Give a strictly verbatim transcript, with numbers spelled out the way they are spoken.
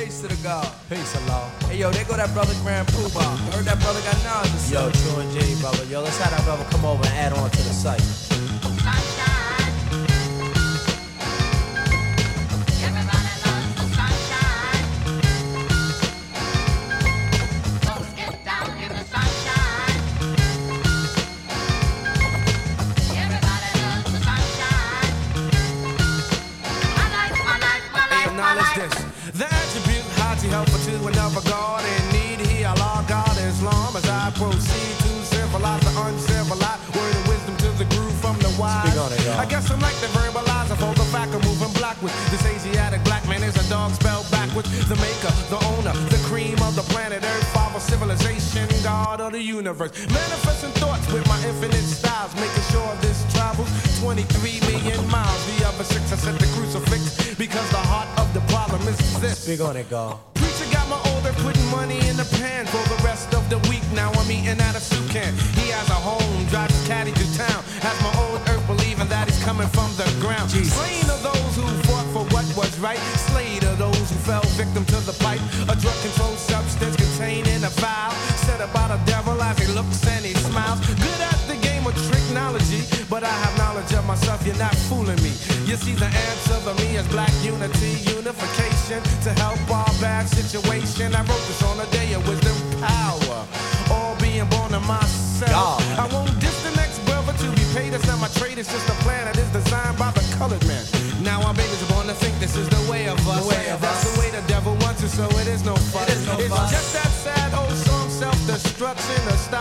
Peace to the God. Peace, Allah. Hey, yo, there go that brother Grand Poobah. Heard that brother got knowledge or Yo, something. True and G, brother. Yo, let's have that brother come over and add on to the site. The attribute Haji helpful to another God in need. He Allah God Islam as I proceed to civilize the uncivilized. Word of wisdom to the groove from the wise. Speak on it, y'all. I guess I'm like the verbalizer for the fact of moving blackwards. This Asiatic black man is a dog spelled backwards. The maker, the owner, the cream of the planet Earth, father civilization, God of the universe. Manifesting thoughts with my infinite styles, making sure this travels twenty-three million miles. The other six I set the crucifix because the heart of the problem is this. Speak on it, God. Preacher got my older putting money in the pan for the rest of the week. Now I'm eating out of soup can. He has a home, drives his caddy to town. Has my old earth believing that he's coming from the ground. Jesus. Slain are those who fought for what was right. Slayed are those who fell victim to the pipe. A drug controlled substance containing a vial. Said about a devil as he looks and he smiles. Good at the game of tricknology, but I have knowledge of myself, you're not fooling me. You see the answer to me is black unity, unification to help our bad situation. I wrote this on a day of wisdom, power, all being born of myself. God. I won't diss the next brother to be paid. It's not my trade, it's just a plan that is designed by the colored man. Now our babies are born to think this is the way of us. The way of That's us. the way the devil wants it, so it is no fun. It is no it's fuss. just that sad old song, self-destruction, a